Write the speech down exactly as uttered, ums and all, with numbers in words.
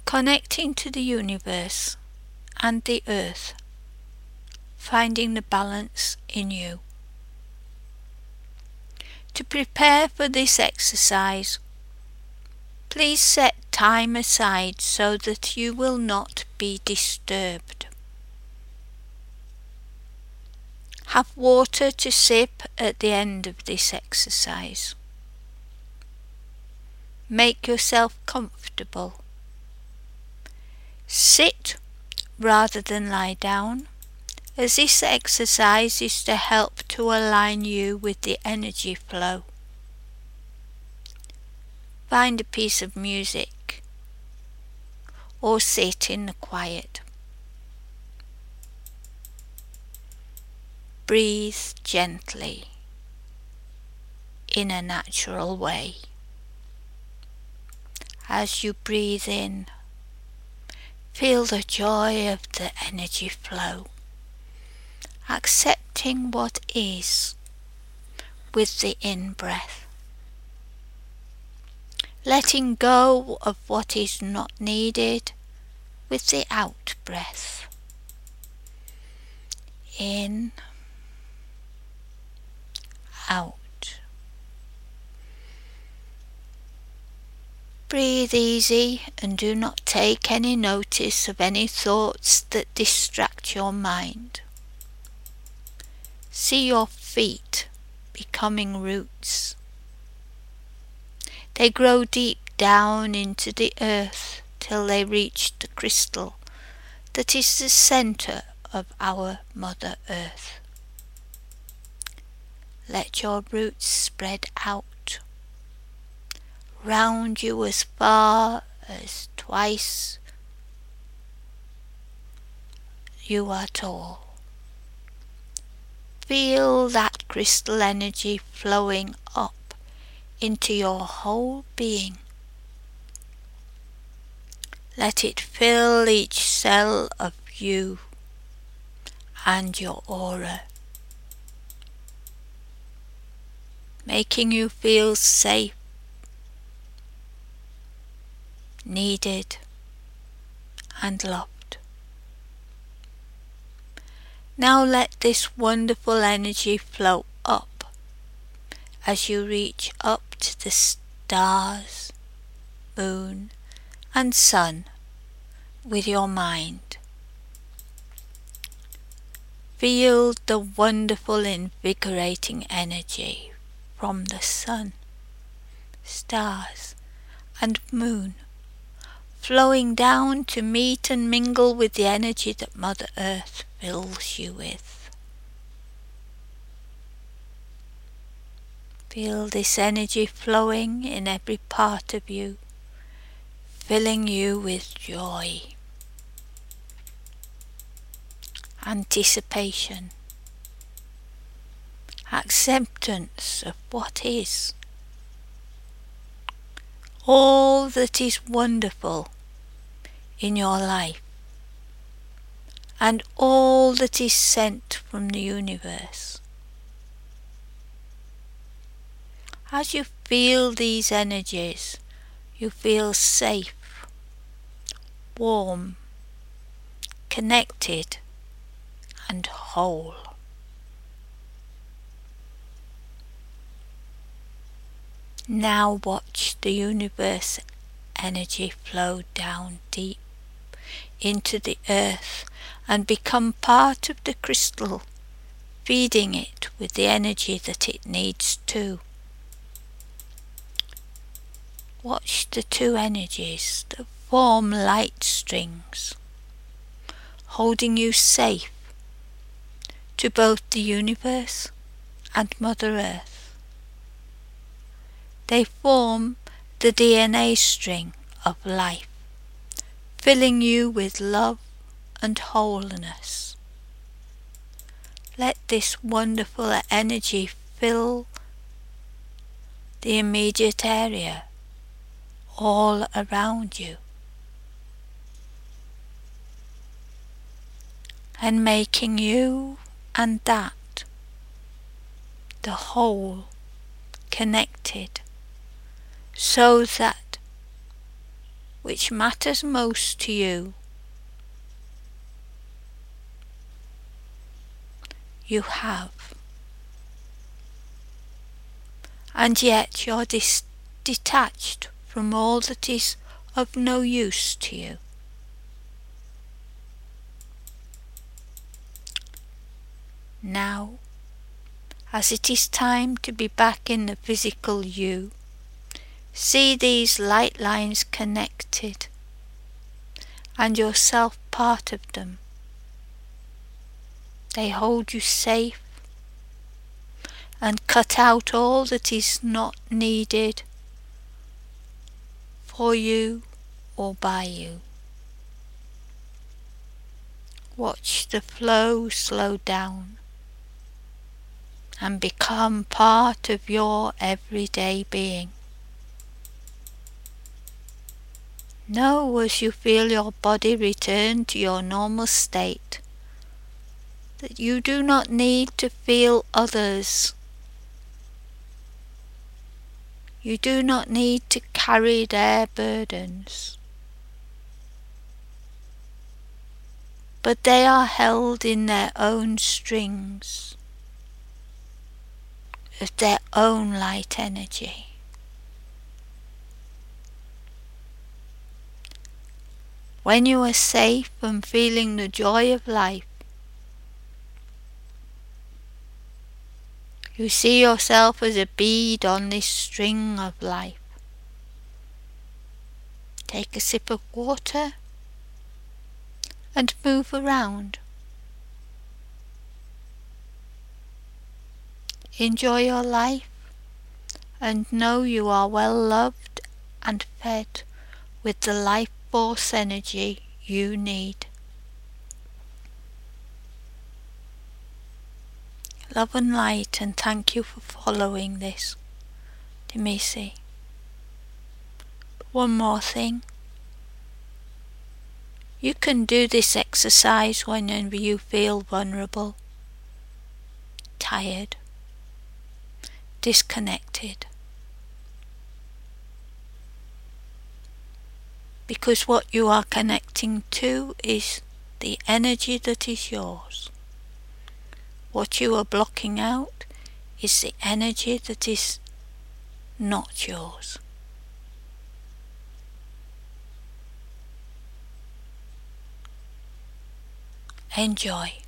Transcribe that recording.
connecting to the universe and the earth, finding the balance in you. To prepare for this exercise, please set time aside so that you will not be disturbed. Have water to sip at the end of this exercise. Make yourself comfortable. Sit rather than lie down, as this exercise is to help to align you with the energy flow. Find a piece of music or sit in the quiet. Breathe gently in a natural way. As you breathe in, feel the joy of the energy flow, accepting what is with the in-breath, letting go of what is not needed with the out-breath. In, out. Breathe easy and do not take any notice of any thoughts that distract your mind. See your feet becoming roots. They grow deep down into the earth till they reach the crystal that is the centre of our Mother Earth. Let your roots spread out round you as far as twice you are tall. Feel that crystal energy flowing up into your whole being. Let it fill each cell of you and your aura, making you feel safe, needed, and loved. Now let this wonderful energy flow up as you reach up to the stars, moon, and sun with your mind. Feel the wonderful invigorating energy from the sun, stars, and moon flowing down to meet and mingle with the energy that Mother Earth fills you with. Feel this energy flowing in every part of you, filling you with joy, anticipation, acceptance of what is, all that is wonderful in your life, and all that is sent from the universe. As you feel these energies, you feel safe, warm, connected, and whole. Now watch the universe energy flow down deep into the earth and become part of the crystal, feeding it with the energy that it needs too. Watch the two energies that form light strings, holding you safe to both the universe and Mother Earth. They form the D N A string of life, filling you with love and wholeness. Let this wonderful energy fill the immediate area all around you, and making you and that the whole connected, so that which matters most to you. You have. And yet you're dis- detached from all that is of no use to you. Now, as it is time to be back in the physical you, see these light lines connected, and yourself part of them. They hold you safe and cut out all that is not needed for you or by you. Watch the flow slow down and become part of your everyday being. Know as you feel your body return to your normal state that you do not need to feel others. You do not need to carry their burdens, but they are held in their own strings of their own light energy. When you are safe and feeling the joy of life, you see yourself as a bead on this string of life. Take a sip of water and move around. Enjoy your life and know you are well loved and fed with the life force energy you need. Love and light, and thank you for following this, Dimisi. One more thing. You can do this exercise whenever you feel vulnerable, tired, disconnected. Because what you are connecting to is the energy that is yours. What you are blocking out is the energy that is not yours. Enjoy.